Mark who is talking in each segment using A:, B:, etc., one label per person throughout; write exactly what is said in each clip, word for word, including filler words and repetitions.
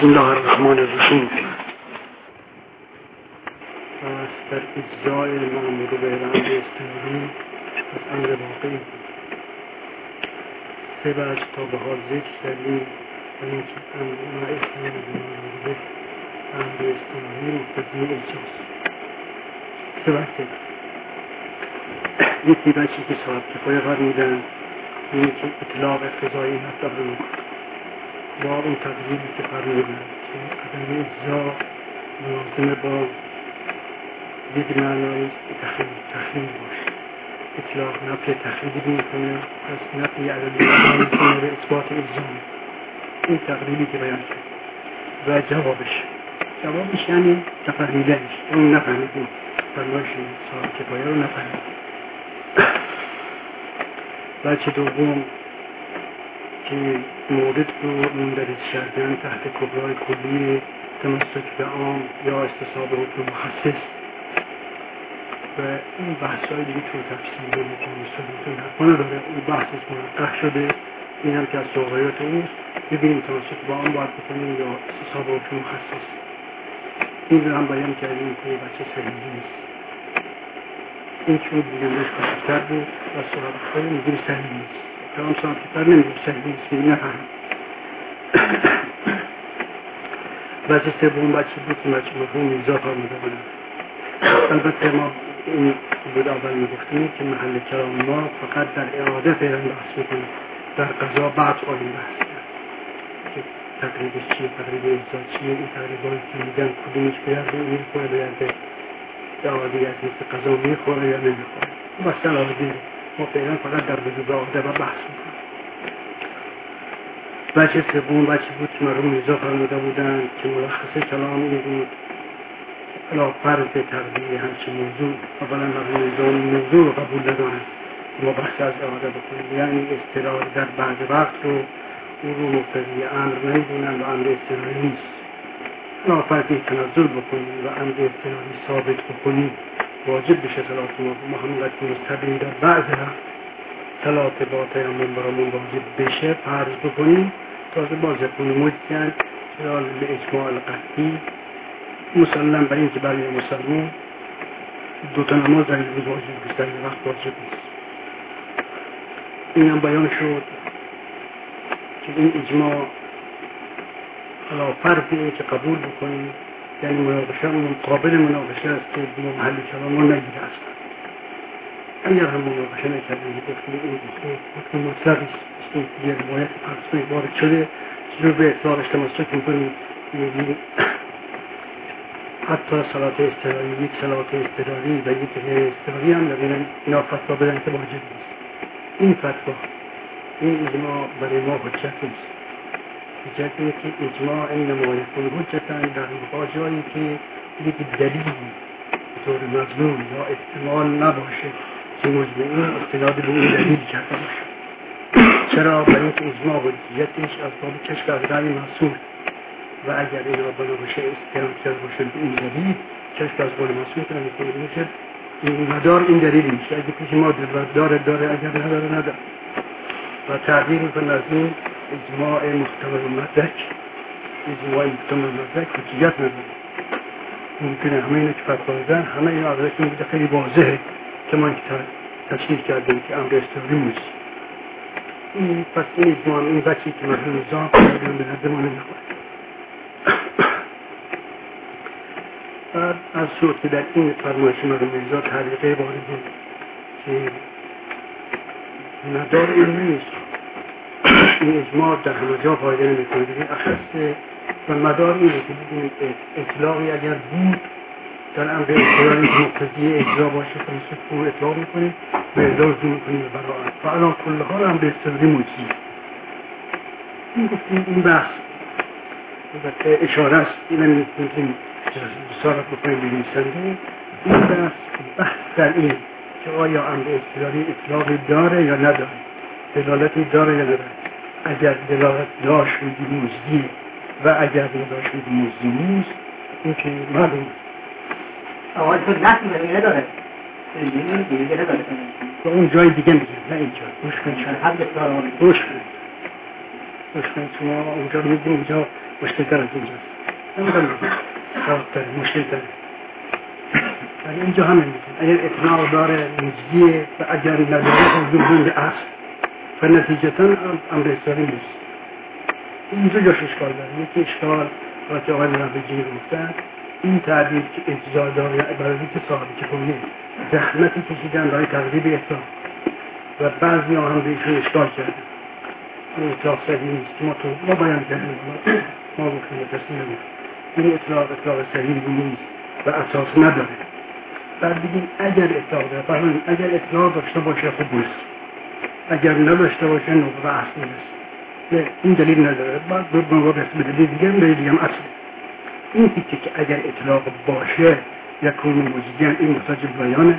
A: بسم الله الرحمن الرحیم. پس در اجزای مأمور به رمز استمراری از امر واقعی سه وجه تا به حال ذکر کردیم و اینکه امر استمراری به مأمور به امر استمراری مقتضی اجزاست. سه وجه یکی وجهی که صاحب کفایه قرار میدن اینه که اطلاق اقتضایی مطلب رو میکنه با اون تقریبی که فرمودن که عدم اجزا ملازمه با یک معنای تخریب باشه. اطلاق نفی تخریبی میکنه، پس نفی عدم اجزا میکنه به اثبات اجزا. این تقریبی که بیان کرد و جوابش جوابش یعنی نفهمیدنش، اون نفهمیدیم فرمایش صاحب کفایه رو نفهمید. بچه دوم که مورد رو مندرج کردن تحت کبرای کلی تمسک به عام یا استصحاب حکم مخصص و این بحث های دیگه تو تفسیر و مقایسه حتما نداره. اون بحثش منقح شده، این هم که از سوغایات اوست. ببینیم تمسک به عام باید بکنیم یا استصحاب حکم مخصص. این رو هم بیان کردیم که بچه صحیحی نیست. این چون دیگه نش بسیتر بود و صحاب خواهی میگیم صحیح نیست. تمام صحاب کتر نمیگیم صحیح نیست که نفهم. بچه سوم بچه بود که بچه مفهوم ایزا فرموده بودن. البته ما این بود اول میگفتیم که محل کلام ما فقط در اعاده فعلا بحث میکنیم، در قضا بعد آنیم بحث کرد که تقریبش چیه، تقریب ایزا چیه، این تقریبایی که میگن کدومش بیرد به این خواه بیرده اعاده از مثل قضا میخوره یا نمیخوره. مثلا آده ما فعلا فقط در وجود آده و بحث میکنیم. بچه سوم بچه بود که مرحوم میرزا فرموده بودن که ملخصه کلام این بود علا فرض تقدیر همچه موضوع اولا مرحوم میرزا موضوع رو قبول ندارن ما بحث از اعاده بکنیم، یعنی استرار در بعض وقت رو او رو مقتضی امر نمیدونن و امر استراری نیست. علا فرض تنزل بکنیم و امر استراری ثابت بکنیم واجب بشه صلات ما ما همونقدر که مستقیم در بعض وقت صلات با تیمم برامون واجب بشه فرض بکنیم تازه باز کنیم مجزن خلال به اجماع القطعی مسلم بر این که برای مسلمان دوتا نماز در این روز واجب بست، در این وقت واجب نیست. این هم بیان شد که این اجماع علا فرضی که قبول بکنیم یعنی مناقشه مقابل مناقشه است که محل کلام ما نگیره اصلا. اگر هم مناقشه نکردیم گفتیم این حکم مطلقی است، یه روایت فرسوی وارد شده چجور به اطلاقش تمسک میکنیم، میگیم حتی صلات استراری یک صلات استراری و یک غیر استراری هم نبینن اینا فتوا بدن که واجب نیست. این فتوا این اجماع برای ما حجت نیست. حجت اینه که اجماع این نمایتون حجتن در مقا جایی که یک دلیلی طور مظلوم یا احتمال نباشه که مجمعین استناد به این دلیل کرده باشه. چرا؟ برای اینکه اجماع حجیتش از باب کشف از رأی محصول و اگر اینا بنا باشه استناد کرده باشه به این دلیل کشف از قول محصول کنه میکنه میشه این مدار این دلیل میشه. اگه پیش ما داره داره اگر نداره نداره و تعبیر میکنه از این اجماع محتمل مدرک. اجماع محتمل مدرک حجیت نداره. ممکنه همه اینو که فتوا دادن همه این آدرسون بوده خیلی واضحه که ما تشکیل کردیم که امر استراری موجی. این پس این اجماع این بچی که مرحوم نظام کردن به نظر ما نمیخواد. بعد از شد که در این فرمایش مرحوم نظام تعلیقه وارده که مدار این نیست. این اجماع در همه جا فایده نمیکنه. دیگه اخص و مدار اینه که بگیم اطلاقی اگر بود در امر استراری که مقتضی اجزا باشه فرمسک رو اطلاق میکنیم و اجزا رو میکنیم به براعت و الان کلها رو امر استراری موجی. این گفتیم این بحث اشاره است. این هم میکنیم بسارت بکنیم بگیستنده. این بحث بحث در این که آیا امر استراری اطلاقی داره یا نداره، دلالتی داره یا نداره. اگر دلالت داشت میگی موجی و اگر نداشت میگی موجی نیست این که معلوم
B: آقای تو نسل بمیره داره دیگه نداره
A: و اون جای دیگه میگه نه اینجا گوش کنید
B: حد بسیار
A: گوش کنید گوش کنید شما اونجا میگیم اونجا مشکل تر از اینجاست. نمیدونم راه داره، مشکل داره. ولی اینجا همه میگن اگر اطلاع داره مجزیه و اگر نداره حضور بند اصل و نتیجتا امر اصلاحی نیست. اینجا جاش اشکال داره. یکی اشکال که آقای نبیجی گفتن این تعبیر که اجزا داره برای که صاحب کفایه زحمتی کشیدن برای تقریب اطلاع و بعضی ها هم بهشون اشکال کردن. این اطلاع صحیح نیست که ما تو ما باید کردیم ما گفتیم تسلیم نمید این اطلاع اطلاع صحیح نیست و اساس نداره. بعد بگیم اگر اطلاع داره فرمان اگر اطلاع داشته باشه خوب نیست، اگر نداشته باشه نقطه اصلی نیست. این دلیل نداره. بعد دو بنگاه بحث به دلیل دیگه هم دلیل دیگه هم اصلی. این تیکه که اگر اطلاق باشه یکون موجودین این محتاج بیانه.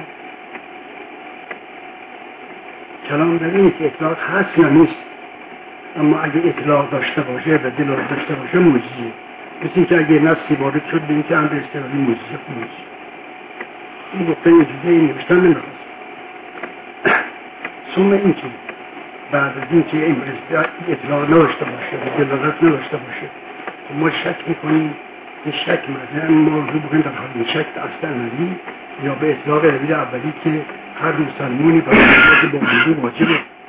A: کلام در اینه که اطلاق هست یا نیست، اما اگر اطلاق داشته باشه و دلالت داشته باشه موجودیه. مثل این که اگر نفسی وارد شد به این که امر اصطلاحی موجودیه موجودیه. این گفته موجودیه این نوشتن نمیخواست. ثم این که بعد از این که این اطلاق نداشته باشه و دلالت نداشته باشه ما شک میکنیم این شک مثلا موضوع بکنیم در حال این شک اصلا عملی یا به اطلاق روی اولی که هر مسلمانی برای که با موضوع واجبه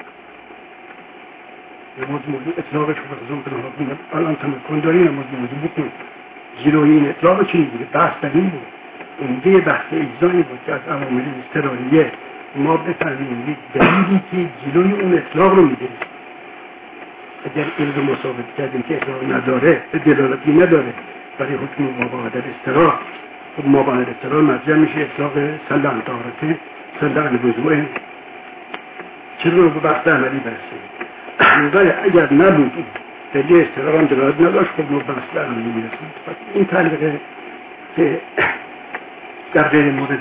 A: نماز موضوع اطلاقش رو بخزم کنم بکنم الان تمکن داری نماز موضوع بکنم جلوی این اطلاق چی میگه؟ بحث در این بود اونده بحث اجزایی بود که از عوامل اضطراریه ما بفهمیم یک دلیلی که جلوی اون اطلاق رو میگه. اگر این رو مصابت کردیم که اطلاق نداره دلالتی نداره برای حکم مباعد الاضطرار خب مباعد الاضطرار مرجع میشه اطلاق سل عن طهارته سل عن وضوء چرا رو به بحث عملی برسیم. ولی اگر نبود دلیل اضطرار هم دلالت نداشت خب ما بحث عملی میرسیم. این تعلیقه که در غیر مورد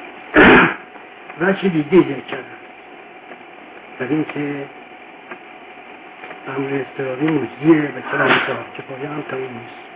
A: وچه دیگه یک کردن در این که امر اضطراری مجزیه و کلام صاحب کفایه هم تمام نیست.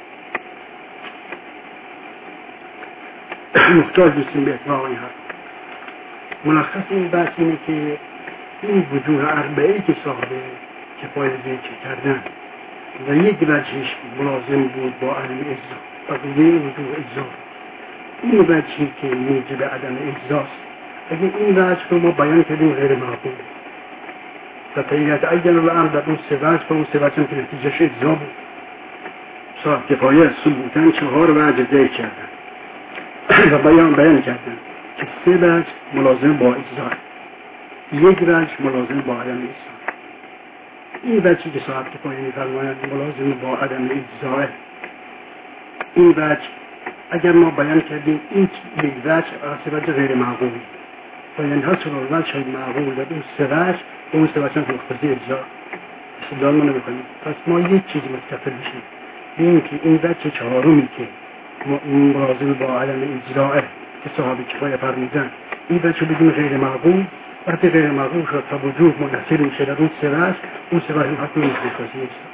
A: محتاج نیستیم به اطلاق این حرف. ملخص این بحث اینه که این وجوه اربعه که صاحب کفایه ذکر کردن و یک وجهش ملازم بود با علم اجزا و بقیه وجوه اجزا این وجهی که موجب عدم اجزاست. اگر این وجه رو ما بیان کردیم غیر معقول و تایید اگر الامر در اون سه وجه و اون سه وجه هم که نتیجهش اجزا بود صاحب کفایه از ثبوتن چهار وجه ذکر کردن و بیان بیان کردن که سه وجه ملازم با اجزا یک وجه ملازم با عدم اجزا. این وجهی که صاحب کفایه می‌فرمایند ملازم با عدم اجزا این وجه اگر ما بیان کردیم این یک وجه از وجه غیر معقول و یعنی ها چون وجه شاید معقول و اون سه وجه اون سه وجه هم مختصی اجزا استدلال ما نمی‌کنیم. پس ما یک چیزی متکفل میشیم این که این وجه چهارمی که ملازم با عدم اجزاء که صاحب کفایه فرمودن این وجه بگیم غیر معقول. وقتی غیر معقول شد تا وجود منحصر میشه در اون سه وجه اون سه وجه حتی مختصی اجزا.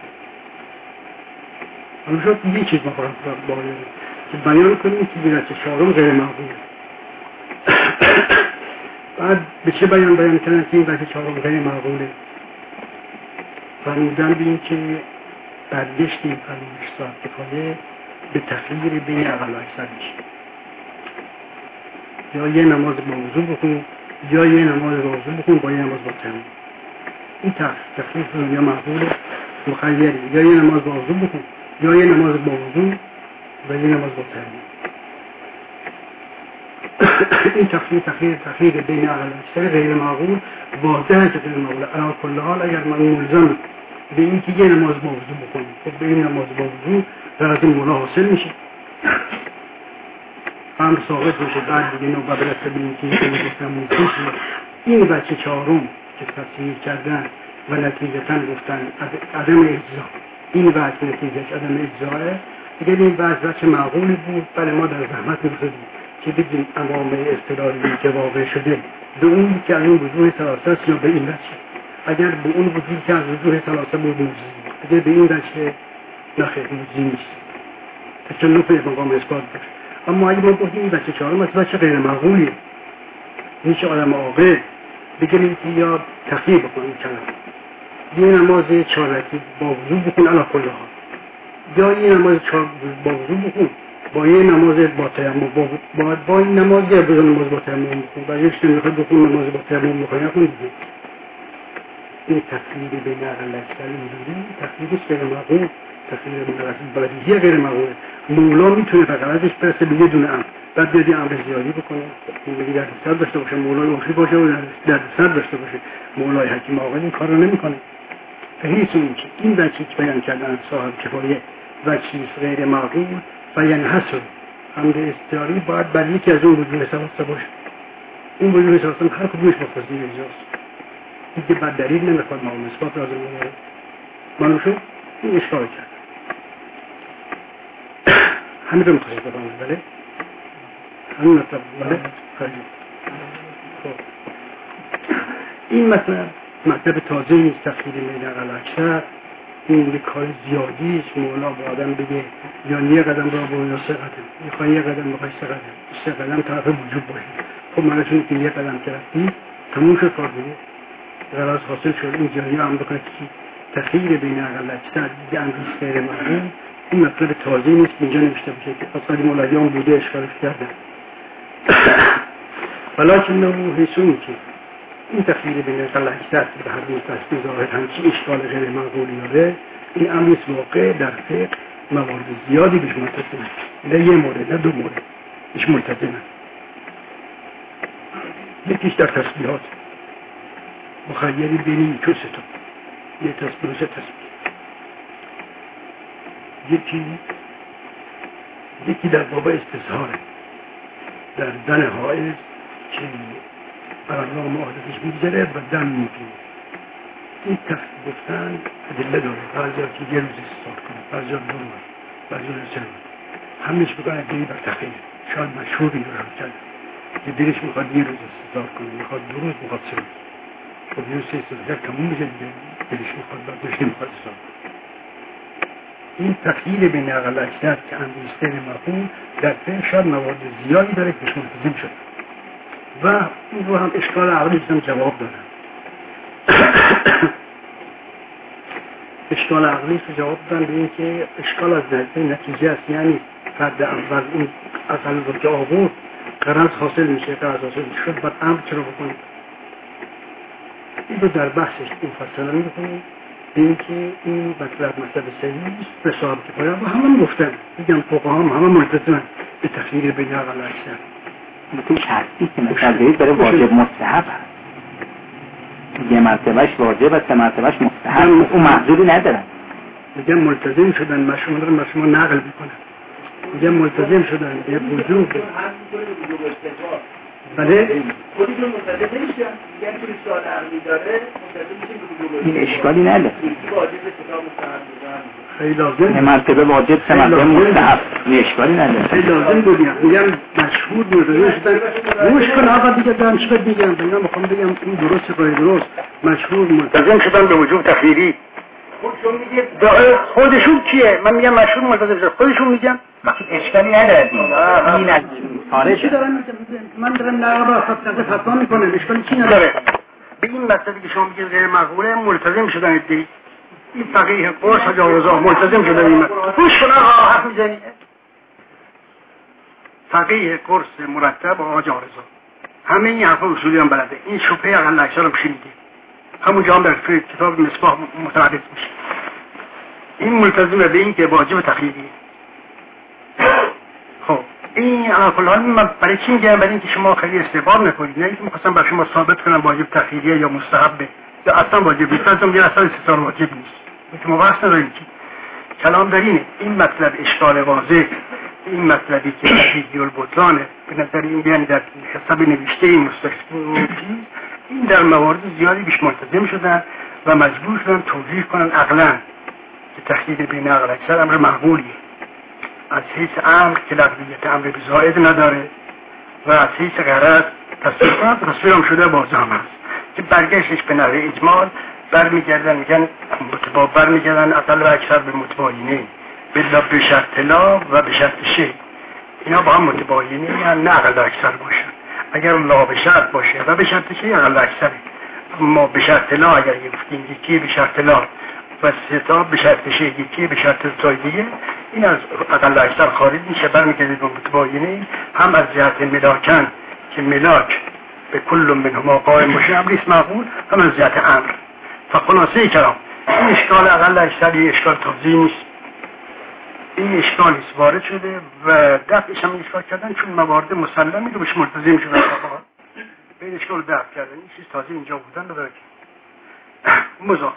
A: اما شد یک چیز ما خواهد باید که بیان کنیم که وجه چهارم غیر معقول. بعد به چه بیان بیان کردن که این وجه چهارم غیر معقوله؟ فرمودن بین که برگشت این فرمایش صاحب کفایه به تخییر بین اقل و اکثر میشه. یا یه نماز با وضو بخون یا یه نماز با وضو بخون با یه نماز با تیمم. این تخییر یا معقوله مخیری یا یه نماز با وضو بخون یا یه نماز با وضو و یه نماز با تیمم. این تخییر تخییر تخییر بین اقل و اکثر غیر معقول واضحه که غیر معقوله. علا کل حال اگر من ملزم به این که یه نماز با وضو بکنم خب به این نماز با وضو در از این مولا حاصل میشه امر ثابت میشه. بعد دیگه نوبه برسه به این که این گفتن موجود این بچه چهارم که تصمیم کردن و نتیجتا گفتن عدم اجزا این بچه نتیجهش عدم اجزاه. اگر این بچه بچه معقولی بود بله ما در زحمت می‌خواستیم که بگیم عوامل اصطلاحی که واقع شده به اون که از اون وجوه ثلاثه یا به این بچه اگر به اون وجودی که از وجوه ثلاثه بود موجزی اگر به این بچه نخیر موجزی نیست تکلف مقام اثبات داشت. اما اگه ما بودیم این بچه چهارم از بچه غیر معقولی میشه آدم عاقل بگیم که یا تخییر بکنیم کلام یه نماز چهار رکعتی با وضو بکن علی کل حال یا یه نماز چهار با وضو بخون، با یه نماز با تیمم، با با, با این نماز یا دو نماز با تیمم بخون. و یه چیزی میخواد بخون نماز با تیمم بخون نکن دیگه. این تفسیر بین عقل اکثر اینجوری تفسیرش غیر معقول، تفسیر بین عقل بدیهی غیر معقول. مولا میتونه فقط ازش برسه به یه دونه امر، بعد بیاد امر زیادی بکنه، میگه در صد داشته باشه، مولای اوخی باشه و در صد داشته باشه. مولای حکیم عاقل این کارو نمیکنه. هیچ این که این وجهی که بیان کردن صاحب کفایه و چیز غیر معقول بیان حسن حمد استعاری باید بر یکی از اون وجود حساب باشه. اون وجود حساب هر کدومش مختصی اجاست دیگه بعد دلیل نمیخواد ما اثبات لازم نداره. معلوم شد این اشکال کرد. همین رو میخواید بفهمید بله؟ همین مطلب بله؟ خیلی خب این مطلب مطلب تازه نیست. تفسیر بین عقل اکثر این کار زیادیش مولا با آدم بگه یا یه قدم را برو یا سه قدم، میخوای یه قدم میخوای سه قدم، سه قدم طرف وجود باشه. خب معنیش که یه قدم که رفتی تموم شد کار دیگه، غرض حاصل شد. این جایی هم بکنه که تفسیر بین عقل اکثر دیگه امریست غیر معقول این مطلب تازه نیست که اینجا نوشته باشه که اصلا مولایان بوده اشکالش کردن. ولیکن نمو حسونی که این تفسیر بین عقل اکثر به هر دو تفسیر ظاهر همچی اشکال غیر معقولی داره. این امریست واقع در فقه موارد زیادی بهش ملتزمه، نه یه مورد نه دو مورد بهش ملتزمه. یکیش در تسبیحات مخیری بین چو ستا، یه تسبیح سه تسبیح. یکی یکی در باب استظهاره در دن حائض که برالله معاهدتش میگذره و دم میگیره. این تفسیر گفتن ادله داره. بعضی ها که یه روز استظهار کنه، بعضی ها دو روز، بعضی ها سه روز. همش بکنه دلی بر تخیل. شاید مشهور این رو کرد که دلش میخواد یه روز استظهار کنه، میخواد دو روز، میخواد سه روز. خب یه روز استظهار تموم میشه دیگه، دلش میخواد بعد بهش نمیخواد استظهار. این تفسیر بین عقل اکثر که اندیسته مفهوم در فقه شاید موارد زیادی داره که بهش ملتزم شده و این رو هم اشکال عقلی هم جواب داره. اشکال عقلی رو جواب دادن به این که اشکال از نتیجه است. یعنی فرد اول اون اصل رو که آورد غرض حاصل میشه، غرض حاصل شد بعد امر چرا بکنید. این رو در بحثش مفصلا میکنیم به این که این مطلب مطلب صحیح است به صاحب کفایه و همه گفتن میگم فقها هم همه ملتزمن به تفسیر بین عقل اکثر.
B: تو شرطی که مثلا دارید برای واجب مستحب هست، یه مرتبهش واجب و سه مرتبهش مستحب، اون محضوری ندارن.
A: میگم ملتزم شدن، مشمول رو مشمول نقل میکنن. میگم ملتزم شدن به وجوب. بله
C: خودشون ملتزم نمیشن، میگن که سوال عقلی داره ملتزم میشه به وجوب.
B: این اشکالی نداره.
C: واجب کتاب مستحب بودن.
A: خیلی لازم.
B: یه مرتبه واجب سه مرتبه مستحب. این اشکالی نداره.
A: خیلی لازم بود. میگم مشهور ملتزم شدن. روش کن آقا دیگه دارم چی بهت میگم. من میخوام بگم این درسته کاری درست. مشهور ملتزم شدن به وجوب تخیری.
C: خودشون میگه
A: خودشون کیه؟ من میگم مشهور ملتزم شدن. خودشون میگم
B: اشکالی نداره. این از خارج
A: چی دارم میگم؟ من دارم نه با خاطر فتوا میکنم. اشکالی چی نداره؟ به این مسئله که شما میگید غیر معقوله ملتزم شدن دیگه. این فقیه قرص حجارزا ملتزم شدن این مسئله. گوش کن آقا حرف میزنی. فقیه قرص مرتب و حجارزا همه این حرفا اصولی هم بلده. این شبهه عقل اکثر هم شنیده. همونجا هم در کتاب مصباح متعرض میشه. این ملتزم به این که واجب تخییری. خب این عقلان من برای چی میگم؟ برای اینکه شما خیلی استعبار نکنید، نه اینکه می‌خواستم برای شما ثابت کنم واجب تخییریه یا مستحبه یا اصلا واجب نیست. اصلا میگه اصلا استثار واجب نیست. که ما بحث نداریم که کلام در اینه. این مطلب اشکال واضح، این مطلبی که تفسیر البطلانه به نظر این بیان در حساب نوشته این مستشفی این در موارد زیادی بیش ملتزم شدن و مجبور شدن توجیه کنن عقلا که تخییر بین عقل اکثر امر معقولیه از حیث امر که لغویت امر بزائد نداره و از حیث غرض تصویر کنن. تصویر هم شده واضح هم هست که برگشتش به نحوه اجمال برمیگردن میگن متبا برمیگردن اقل و اکثر به متباینه بلا به شرط لا و به شرط شی. اینا با هم متباینه یعنی نه اقل و اکثر باشن. اگر لا به شرط باشه و به شرط شی اقل و اکثره. ما به شرط لا اگر گفتیم یکی به شرط لا و ستا به شرط شه یکی به شرط تاییدیه، این از اقل اکثر خارج میشه. برمیگردید به متباینه هم از جهت ملاکن که ملاک به کل منهما قائم باشه امریست معقول، هم از جهت امر. فخلاصه کلام این اشکال اقل اکثر یه اشکال تازی نیست، این اشکال نیست وارد شده و دفعش هم اشکال کردن چون موارد مسلمی رو بهش ملتزم شدن به این اشکال دفع کردن. این چیز تازی اینجا بودن رو برکن مضاف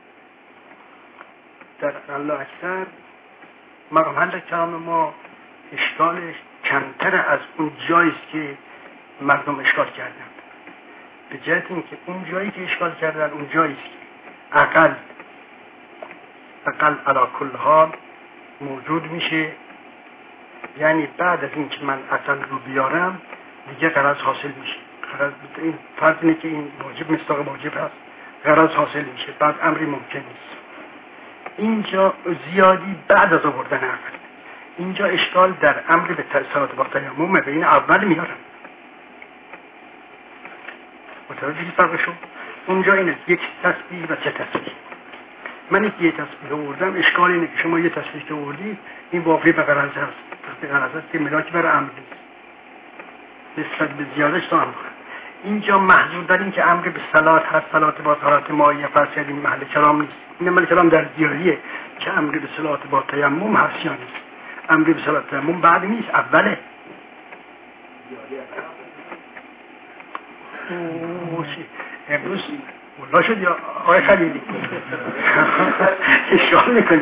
A: در اقل اکثر مقام حل کلام ما اشکالش کمتر از اون جاییست که مردم اشکال کردن، به جهت اینکه اون جایی که اشکال کردن اون جاییست که اقل اقل علی کل حال موجود میشه، یعنی بعد از این که من اقل رو بیارم دیگه غرض حاصل میشه. غرض این فرض اینه که این واجب مصداق واجب هست، غرض حاصل میشه، بعد امری ممکن نیست. اینجا زیادی بعد از آوردن عقل، اینجا اشکال در امر به صلات با تیمم به این اول میارم. متوجه فرق شد؟ اونجا اینه یک تسبیح و چه تسبیح. من یک یه تسبیح آوردم، اشکال اینه که شما یه تسبیح که آوردی این واقعی به غرض هست، به غرض هست که ملاک برای امر نیست، نسبت به زیادش تا امر. اینجا محضور در این که امر به صلات هست، صلات با طهارت مایه، پس این محل کلام نیست. این محل کلام در زیادیه که امر به صلات با تیمم هست یا نیست. امر به صلات تیمم بعد نیست، اوله. اوشی امروز والله شد یا آقای خلیلی اشکال میکنی.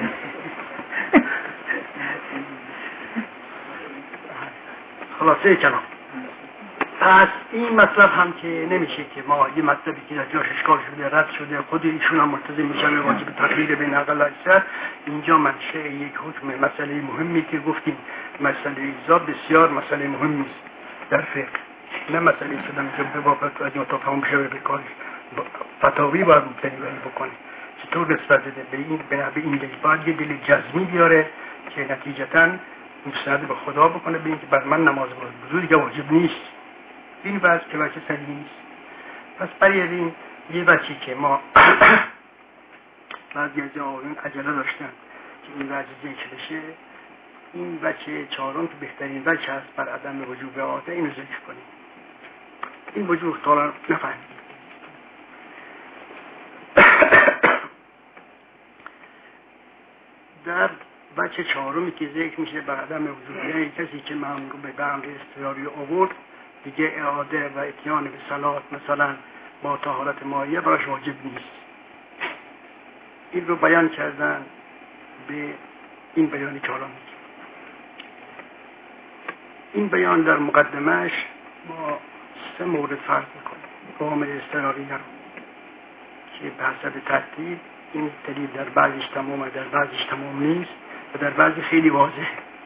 A: خلاصه کلام پس این مطلب هم که نمیشه که ما یه مطلبی که در جاش اشکال شده رد شده خود ایشون هم ملتزم میشن واجب تقلید بین اقل اکثر. اینجا منشأ یک حکم مسئله مهمی که گفتیم مسئله ایزا بسیار مسئله مهمی است در فقه، نه مسئله شدن که به واقعیت از این تا تمام بشه به کارش فتاوی باید مبتنی بکنه. چطور نسبت ده به این به این دلیل باید یه دلیل جزمی بیاره که نتیجتاً مستند به خدا بکنه به این که بر من نماز بزرگ دیگه واجب نیست. این وجه که وجه صحیح نیست. پس برای این یه وجهی که ما بعضی از آقایون عجله داشتن که این وجه ذکر بشه، این وجه چهارم که بهترین وجه هست بر عدم وجوب عاده، اینو ذکر کنیم. این وجوه طالا نفهمید. در وجه چهارمی که ذکر میشه بر عدم وجوب، یعنی کسی که مأمور به امر اضطراری آورد دیگه اعاده و اتیان به صلات مثلا با طهارت مایه براش واجب نیست. این رو بیان کردن به این بیانی که حالا میگیم. این بیان در مقدمش ما سه مورد فرض میکنیم. عامل اضطراری رو که به حسب ترتیب این دلیل در بعضیش تمامه، در بعضیش تمام نیست و در بعضی خیلی واضحه.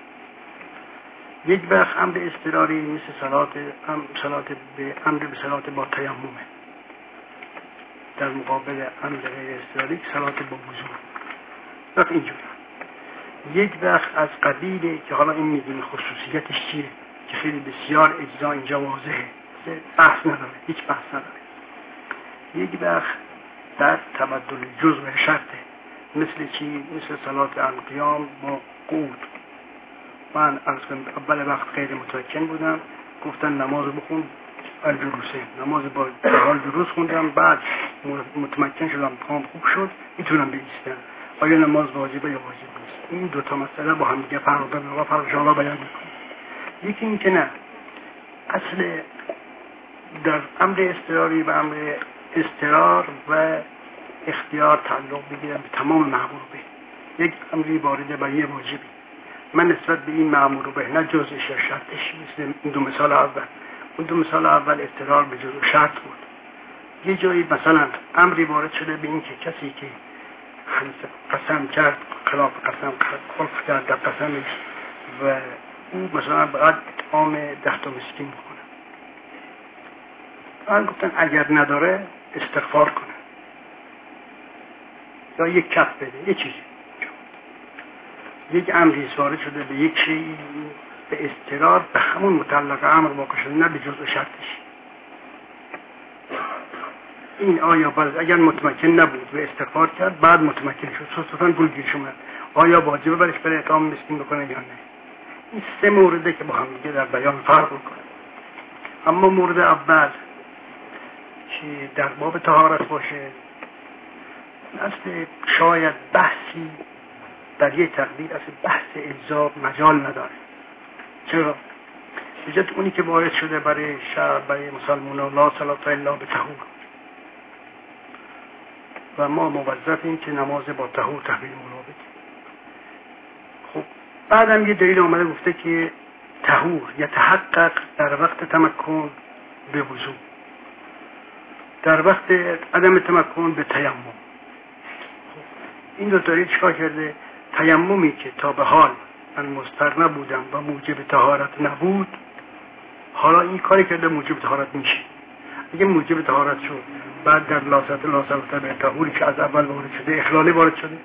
A: یک وقت امر اضطراری مثل صلات ام صلات به امر به صلات با تیممه، در مقابل امر غیر اضطراری صلات با وضو. وقت اینجوری یک وقت از قبیله که حالا این میدونی خصوصیتش چیه که خیلی بسیار اجزا اینجا واضحه، بحث نداره، هیچ بحث نداره. یک وقت در تبدل جزء شرطه، مثل چی؟ مثل صلات القیام با قعود. من از اول وقت غیر متمکن بودم، گفتن نماز بخون الجلوسه، نماز با حال جلوس خوندم، بعد متمکن شدم، پام خوب شد، میتونم بایستم. آیا نماز واجبه یا واجب نیست؟ این دو تا مسئله با هم دیگه فرق داره و فرقش رو بیان میکنم. یکی این که نه، اصل در امر اضطراری و امر اضطرار و اختیار تعلق بگیرم به تمام مأمور به. یک امری وارده بر یه واجبی، من نسبت به این مأمور به نه جزءش یا شرطش، مثل این دو مثال اول. اون دو مثال اول اضطرار به جزء شرط بود. یه جایی مثلا امری وارد شده به این که کسی که قسم کرد خلاف قسم خلف کرد در قسمش و او مثلا باید اطعام ده تا مسکین بکنه، من گفتن اگر نداره استغفار کنه یا یک کف بده، یه چیزی. یک امری وارد شده به یک شیء به اضطرار به همون متعلق امر واقع شده، نه به جزء شرطش. این آیا باز اگر متمکن نبود و استغفار کرد بعد متمکن شد خصوصا پول گیرش اومد، آیا واجبه برش برای اطعام مسکین بکنه یا نه؟ این سه مورده که با هم دیگه در بیان فرق میکنه. اما مورد اول که در باب طهارت باشه، اصل شاید بحثی در یک تقدیر اصل بحث اجزا مجال نداره. چرا؟ بجد اونی که وارد شده برای شهر برای مسلمان لا صلاة الا بطهور و ما موظفیم که نماز با طهور تحویل مولا بدیم. خب بعدم یه دلیل آمده گفته که طهور یتحقق در وقت تمکن به وضو، در وقت عدم تمکن به تیمم. خب این دو طریق چیکار کرده؟ تیممی که تا به حال من مضطر نبودم و موجب طهارت نبود، حالا این کاری کرده موجب طهارت میشه. اگه موجب طهارت شد بعد در لاست لاست به طهوری که از اول وارد شده اخلالی وارد شده.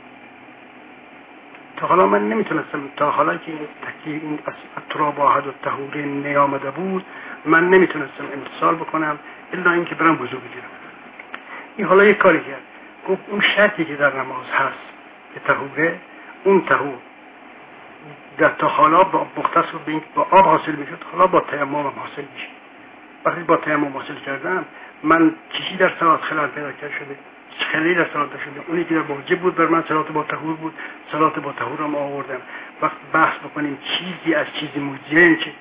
A: تا حالا من نمیتونستم، تا حالا که این تکیه این تراب واحد و طهوری نیامده بود، من نمیتونستم امتصال بکنم الا اینکه برم وضو بگیرم. این حالا یک کاری کرد، گفت اون شرطی که در نماز هست که طهوره، اون طهور در تا حالا با مختصر به این با آب حاصل میشد، حالا با تیمم هم حاصل میشه. وقتی با تیمم حاصل کردم من چیزی در صلات خلال پیدا کرده شده، خیلی در صلات شده، اونی که در واجب بود بر من صلات با طهور بود، صلات با طهور هم آوردم. وقت بحث بکنیم چیزی از چیزی موجه چه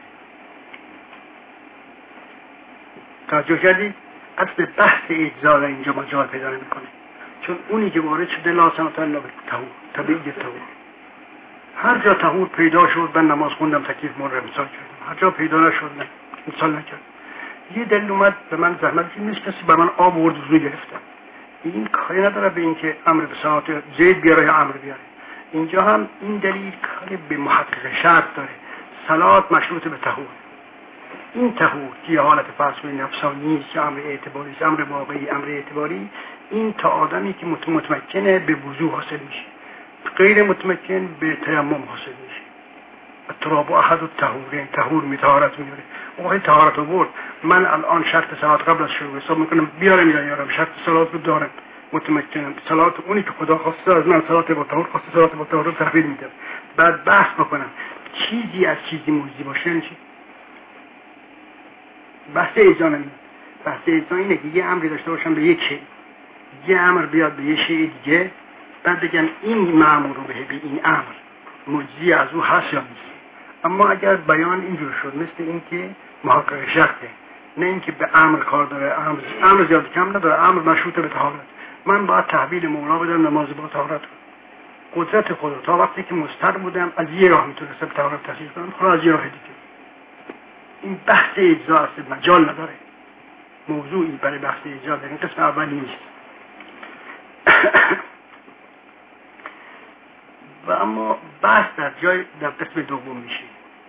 A: توجه کردید؟ اصل بحث اجزا اینجا مجال پیدا نمیکنه، چون اونی که وارد شده لا صلاة الا بطهور طبیعی طهور. هر جا طهور پیدا شد من نماز خوندم تکلیف مون رو امسال کردم، هر جا پیدا نشد نه امسال نکردم. یه دلیل اومد به من زحمت که نیست کسی به من آب ورد وضو گرفتم. این کاری نداره به این که امر به صلات زید بیاره یا امر بیاره. اینجا هم این دلیل کاری به محقق شرط داره، صلات مشروط به طهور. این طهور که حالت فاسد نفسانی است، امر اعتباری است، امر واقعی، امر اعتباری، این تا آدمی که متمکنه به وضو حاصل میشه، غیر متمکن به تیمم حاصل میشه. التراب احد الطهورین، طهور می طهارت میاره. وقتی طهارت آورد من الان شرط صلات قبل از شروع حساب میکنم بیارم یا نیارم، شرط صلات رو دارم، متمکنم. صلات اونی که خدا خواسته از من صلات با طهور خواسته صلات با طهور رو تحویل میدم. بعد بحث بکنم چیزی از چیزی موجی باشه نمیشه. بحث اجزا نمیشه. بحث اجزا اینه که یه امری داشته باشم به یک شی، یه امر بیاد به یه شی دیگه، بعد بگم این مأمور رو به این امر مجزی از او هست یا نیست. اما اگر بیان اینجور شد مثل این که محقق شرطه، نه اینکه به امر کار داره، امر امر زیاد کم نداره، امر مشروط به طهارت، من باید تحویل مولا بدم نماز با طهارت. قدرت خدا تا وقتی که مضطر بودم از یه راه میتونستم طهارت تحصیل کنم، خدا از یه راه دیگه. این بحث اجزا است، مجال نداره، موضوعی برای بحث اجزا در این قسم اولی نیست. و اما بحث در جای در قسم دوم میشه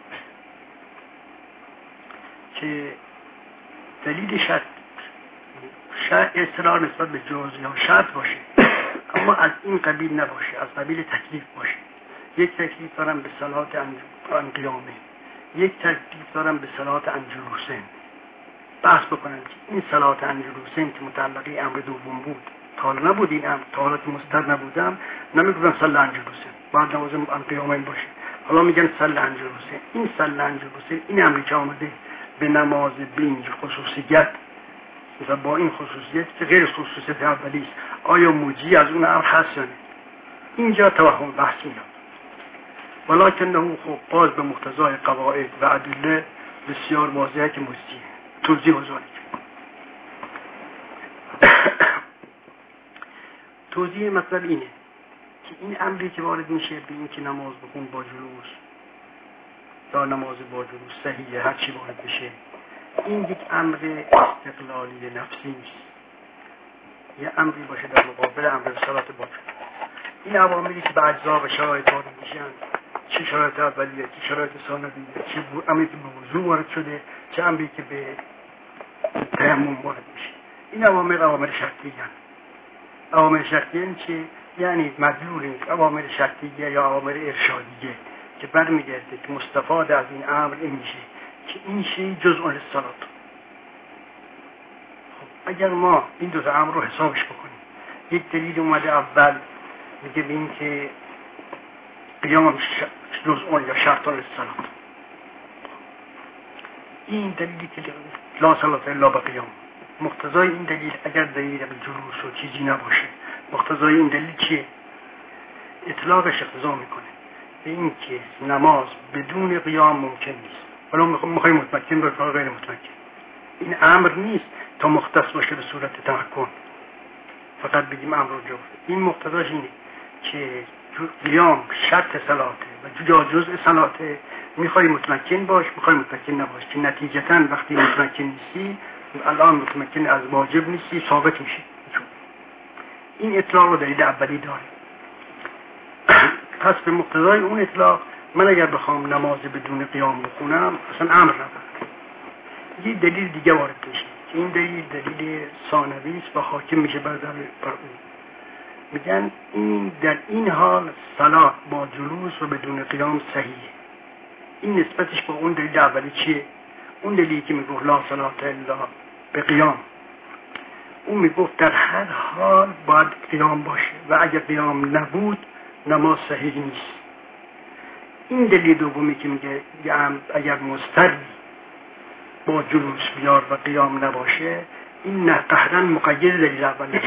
A: که دلیل شرط شرط اصرار نسبت به جواز یا شرط باشه، اما از این قبیل نباشه، از قبیل تکلیف باشه. یک تکلیف دارم به صلات انقیامه، یک تکلیف دارم به صلات انجلوسین. بحث بکنم که این صلات انجلوسین که متعلقی امر دوم بود، تا حالا نبود این امر، تا حالا که مستر نبودم نمیگفتم صلی انجلوسین، بعد نوازم انقیامه باشه، حالا میگن صلی انجلوسین. این صلی انجلوسین این امری که آمده به نماز بینج خصوصیت، مثلا با این خصوصیت که غیر خصوصیت اولی است، آیا موجی از اون امر هست یا نه؟ اینجا توهم بحث میاد. ولکنه خب باز به مقتضای قواعد و ادله بسیار واضحه که موجیه. توضیح بزرگ توضیح مطلب اینه که این امری که وارد میشه به این که نماز بخون با جلوس یا نماز با جلوس صحیحه، هر چی وارد میشه، این یک امر استقلالی نفسی نیست، یه امری باشه در مقابل امر صلات با جلوس. این عواملی که به اجزا و شرایط وارد میشن، چه شرایط اولیه، چه شرایط ثانویه، چه امری که به وضو وارد شده، چه امری که به تیمم وارد میشه، این عوامل عوامل شرطیه. عوامل شرطیه یعنی چی؟ یعنی مدلول این عوامل شرطیه یا عوامل ارشادیه که برمیگرده که مستفاد از این امر این میشه که این شی جزء الصلات. خب اگر ما این دو تا امر رو حسابش بکنیم، یک دلیل اومده اول میگه به این که قیام جزء یا شرط الصلات، این دلیلی که لا صلات الا بقیام، مقتضای این دلیل اگر دلیل به جلوس و چیزی نباشه، مقتضای این دلیل چیه؟ اطلاقش اقتضا میکنه به این که نماز بدون قیام ممکن نیست. حالا میخوایم متمکن باشه یا غیر متمکن، این امر نیست تا مختص باشه به صورت تمکن فقط بگیم امر رو جفت. این مقتضاش اینه که قیام شرط صلاته و جا جزء صلاته، میخوای متمکن باش میخوای متمکن نباش، که نتیجتاً وقتی متمکن نیستی الان متمکن از واجب نیستی ثابت میشی. این اطلاق رو دلیل اولی داره. پس به مقتضای اون اطلاق من اگر بخوام نماز بدون قیام بخونم اصلا امر ندارم. یه دلیل دیگه وارد میشه که این دلیل دلیل ثانوی است و حاکم میشه بر اون. میگن این در این حال صلات با جلوس و بدون قیام صحیحه. این نسبتش با اون دلیل اولی چیه؟ اون دلیلی که میگفت لا صلات الا به قیام، اون میگفت در هر حال باید قیام باشه و اگر قیام نبود نماز صحیح نیست. این دلیل دومی که میگه اگر مضطر با جلوس بیار و قیام نباشه، این نه قهرن مقید دلیل اول نیست.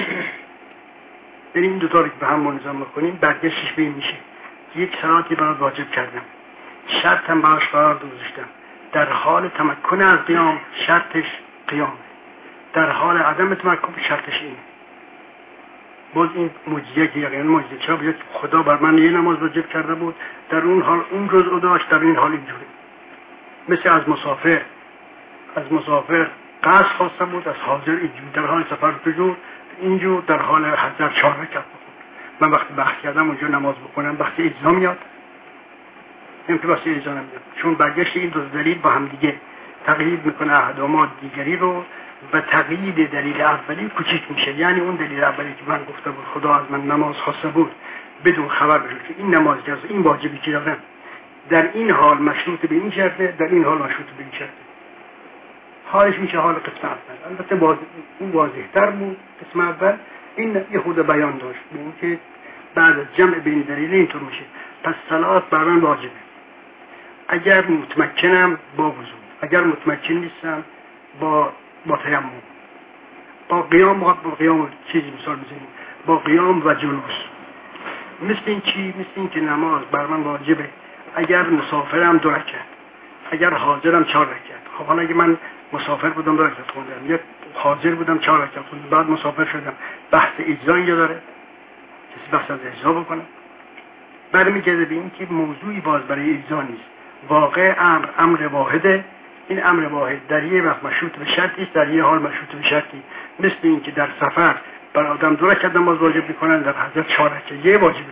A: یعنی این دوتا رو که به هم منظم بکنیم برگشتش به این میشه یک صلاتی برات واجب کردم، شرطم براش قرار گذاشتم، در حال تمکن از قیام شرطش قیام، در حال عدم تمکن شرطش اینه. باز این معجزه که یقینا معجزه چرا بگه خدا بر من یه نماز واجب کرده بود، در اون حال اون جزء داشت، در این حال اینجوری. مثل از مسافر از مسافر قصد خواسته بود، از حاضر اینجور در حال سفر بجور اینجور در حال حضر چهار رکعت بخون. من وقتی بحث کردم اونجا نماز بخونم وقتی اجزا میاد، این که واسه اجزا نمیاد، چون برگشت این دو دلیل با هم دیگه تقیید میکنه احداما دیگری رو و تقیید دلیل اولی کوچیک میشه. یعنی اون دلیل اولی که من گفته بود خدا از من نماز خواسته بود بدون خبر بشه که این نماز جز این واجبی که دارم در این حال مشروط به این شرطه، در این حال مشروط به این شرطه، حالش میشه حال قسم اول. البته باز اون واضح‌تر بود قسم اول، این یه خود بیان داشت به این که بعد از جمع بین دلیل اینطور میشه. پس صلات بر من واجبه اگر متمکنم با وضو، اگر متمکن نیستم با با تیمم، با قیام با قیام چیزی مثال بزنیم با قیام و جلوس. مثل این چی؟ مثل این که نماز بر من واجبه اگر مسافرم دو رکعت، اگر حاضرم چهار رکعت. خب حالا اگه من مسافر بودم دو رکعت خوندم، یا حاضر بودم چهار رکعت خوندم، بعد مسافر شدم، بحث اجزا اینجا داره؟ کسی بحث از اجزا بکنه؟ برمیگرده به این که موضوعی باز برای اجزا نیست. واقع امر امر واحده. این امر واحد در یه وقت مشروط به شرطی است، در یه حال مشروط به شرطی. مثل این که در سفر بر آدم دو رکعت نماز واجب میکنن، در حضرت چهار رکعت یه واجبه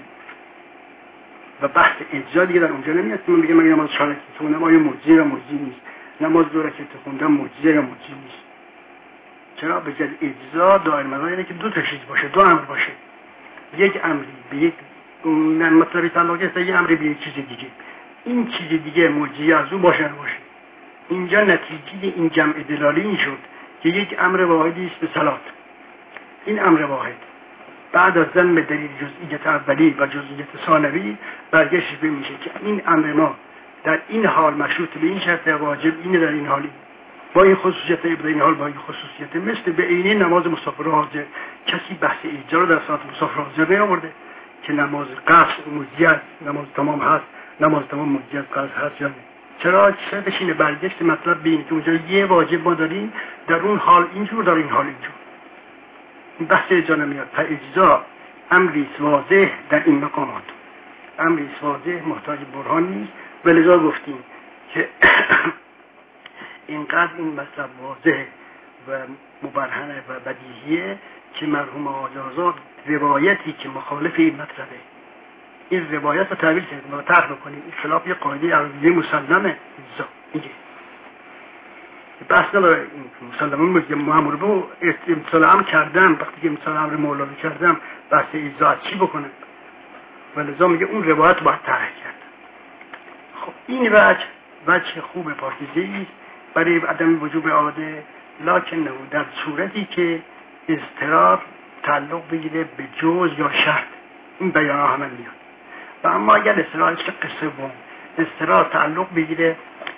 A: و بحث اجزا دیگه در اونجا نمیاد. من میگم من نماز چهار رکعت خوندم آیا معجزه یا معجزه نیست، نماز دو رکعت خوندم معجزه یا معجزه نیست. چرا؟ به جد اجزا دائر مدار اینه که دو تا چیز باشه، دو امر باشه، یک امری به یک مطلبی تعلق است، یک امری به یک چیز دیگه. این چیز دیگه معجزه از اون باشه باشه. اینجا نتیجه این جمع دلالی این شد که یک امر واحدی است به صلات. این امر واحد بعد از ضمن دلیل جزئیت اولی و جزئیت ثانوی برگشت به میشه که این امر ما در این حال مشروط به این شرط واجب اینه، در این حالی با این خصوصیت، در این حال با این خصوصیت. مثل به عینه نماز مسافر حاضر، کسی بحث اجزا رو در صلات مسافر حاضر نیاورده که نماز قصر مجزیه، نماز تمام هست، نماز تمام مجزیه قصر هست یا نه. چرا؟ چرا بشینه برگشت مطلب به این که اونجا یه واجب ما داریم، در اون حال اینجور، در این حال اینجور. بحث اجزا نمیاد. تا اجزا امری واضح در این مقامات، امری واضح محتاج برهان نیست. ولذا گفتیم که اینقدر این مطلب واضح و مبرهنه و بدیهیه که مرحوم آقای آزاد روایتی که مخالف این مطلبه، این روایت رو تعبیر کردیم و طرح بکنیم. این خلاف یه قاعده عربی مسلمه اجزا میگه. بحث نداره این مسلمون میگه مأمور به امثال امر کردم، وقتی که امثال امر مولا رو کردم بحث اجزا چی بکنم؟ ولذا میگه اون روایت رو باید طرح کرد. خب این وجه وجه خوب پاکیزه است برای عدم وجوب عاده لکن در صورتی که اضطرار تعلق بگیره به جز یا شرط، این بیان ها همه میاد. و اما اگر اضطرار شق سوم اضطرار تعلق بگیره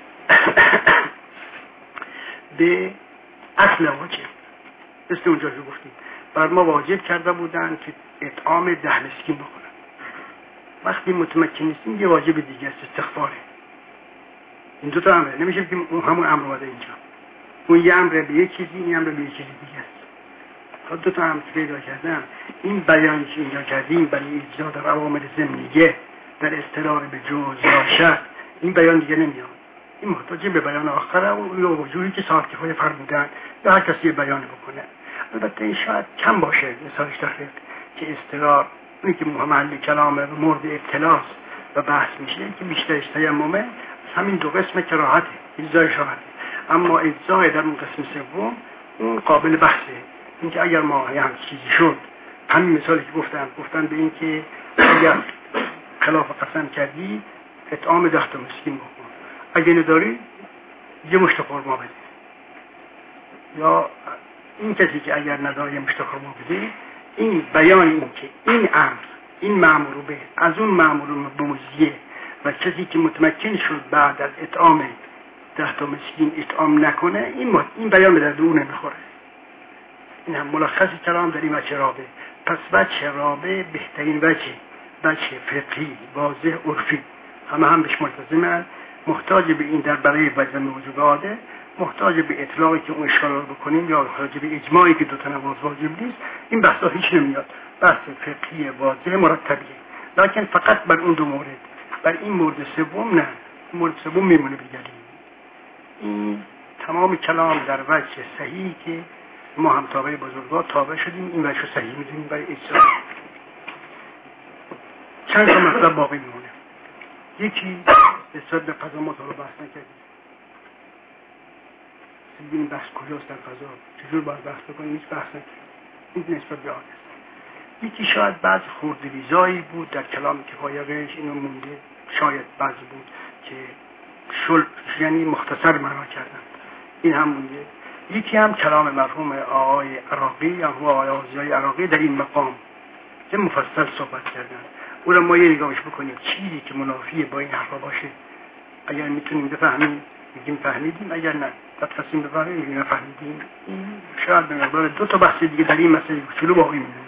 A: به اصل واجب، مثل اونجا که گفتیم بر ما واجب کرده بودن که اطعام ده مسکین بکنن. وقتی متمکن نیستیم یه واجب دیگه است، استغفاره. این دو تا امره، نمیشه که همون امر اومده اینجا، اون یه امر به یک چیزی، این امر به یک چیزی دیگه است. تا دو تا امر پیدا کردن. این بیانی که اینجا کردیم برای اجرا در عوامل ضمنیه در اضطرار به جز یا شرط، این بیان دیگه نمیاد. این محتاج به بیان آخره و یا وجودی که صاحب کفایه فرمودن یا هر کسی بیان بکنه. البته این شاید کم باشه مثالش داره که اضطرار اونی که محمل کلامه و مورد ابتلاس و بحث میشه که بیشترش تیممه، همین دو قسم کراهته، اجزای شاهده. اما اجزای در اون قسم سوم اون قابل بحثه. اینکه اگر ما یه همچی چیزی شد، همین مثالی که گفتم گفتن به این که اگر خلاف قسم کردی اطعام ده تا مسکین بکن، اگه نداری یه مشت خرما بده. یا این کسی که اگر نداره یه مشت خرما بده، این بیان این که این امر، این مأمور به از اون مأمور به مجزیه و کسی که متمکن شد بعد از اطعام ده تا مسکین اطعام نکنه، این این بیان به درد اون نمیخوره. این هم ملخصی کلام در این وجه رابه. پس وجه رابه بهترین وجه، وجه فقهی واضح عرفی، همه هم بهش ملتزمن، محتاج به این در برای وجه وجوب عاده، محتاج به اطلاقی که اون اشکال رو بکنیم یا محتاج به اجماعی که دو تا نماز واجب نیست. این بحثا هیچ نمیاد، بحث فقهی واضح مرتبیه. لکن فقط بر اون دو مورد، بر این مورد سوم نه، مورد سوم میمونه بگردیم. این تمام کلام در وجه صحیحی که ما هم تابع بزرگوار تابع شدیم، این وجه صحیح میدونیم برای اجرا. چند تا مطلب باقی میمونه. یکی نسبت به قضا ما تا رو بحث نکردیم. ببینیم بحث کجاست در قضا، چجور باید بحث بکنیم، هیچ بحث نکردیم. این نسبت به آن است. یکی شاید بعض خردریزایی بود در کلام کفایه اینو مونده، شاید بعضی بود که شل یعنی مختصر معنا کردن، این هم مونده. یکی هم کلام مرحوم آقای عراقی یا آقای آزیای عراقی در این مقام که مفصل صحبت کردن. او را ما یه نگاهش بکنیم، چیزی که منافی با این حرفا باشه اگر میتونیم بفهمیم میگیم فهمیدیم، اگر نه تفصیل بفهمیم میگیم نفهمیدیم. این شاید به مقدار دو تا بحث دیگه در این مسئله کوچولو باقی میمونه.